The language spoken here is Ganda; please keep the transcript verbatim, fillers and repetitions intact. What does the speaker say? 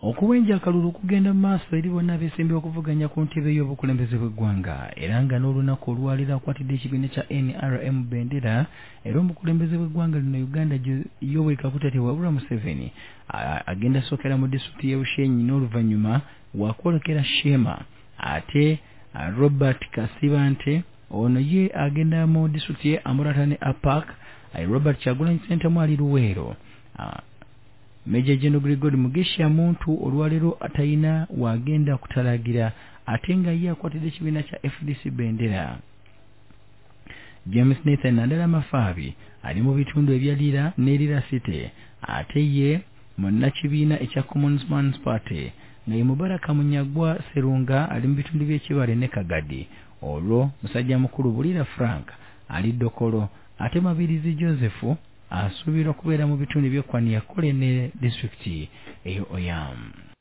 okuwenja akalulu kugenda mu maaso eri bonna abeesimbye okuvuganya ku ntebe y'obukulembeze bw'eggwanga era nga n'olunaku olwaliro akwatidde ekibiina kya N R M Bendera era omukulembeze w'eggwanga lino Uganda Yoweri Kaguta Tewabula Museveni agenda sookera mu disitulikiti y'e Bushenyi n'oluvannyuma wakwolekera Shema ate Robert Kasibante ono ye agenda mu disitulikiti y'e Amurata ne Apak Robert Kyagulanyi Ssentamu ali Luweero. Major General Gregory Mugisha muntu olwalero atayina wagenda kutalagira ate nga ye akwatidde ekibiina kya F D C Bendera. James Nathan Nandala Mafabi ali mu bitundu ebya Lira ne Lira City ate ye munnakibiina ekya Commons Man's Party naye Mubaraka Munyagwa Serunga ali mu bitundu by'Ekibale ne Kagadi olwo musajja mukulu Bulira Frank ali Dokolo ate Mabirizi Joseph asuubirwa kubeera mu bitundu by'Okwaniya Kole ne disitulikiti eyo Oyam.